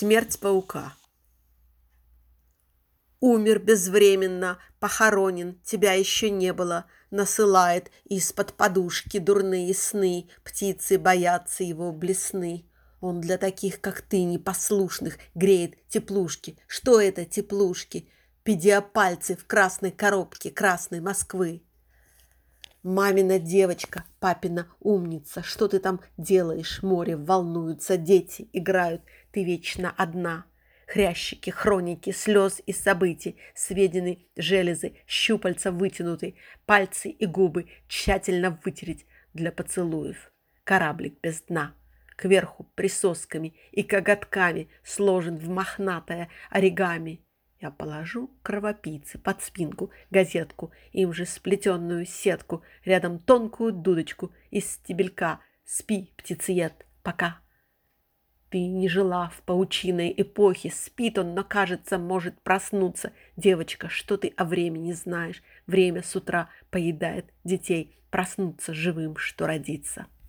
Смерть паука. Умер безвременно, похоронен, тебя еще не было. Насылает из-под подушки дурные сны, птицы боятся его блесны. Он для таких, как ты, непослушных, греет теплушки. Что это теплушки? Педиапальцы в красной коробке красной Москвы. Мамина девочка, папина умница, что ты там делаешь? Море волнуются, дети играют, ты вечно одна. Хрящики, хроники, слез и событий, сведены железы, щупальца вытянуты, пальцы и губы тщательно вытереть для поцелуев. Кораблик без дна, кверху присосками и коготками сложен в мохнатое оригами. Я положу кровопийце под спинку газетку, им же сплетенную сетку, рядом тонкую дудочку из стебелька. Спи, птицеед, пока. Ты не жила в паучиной эпохе, спит он, но, кажется, может проснуться. Девочка, что ты о времени знаешь? Время с утра поедает детей, проснуться живым, что родится.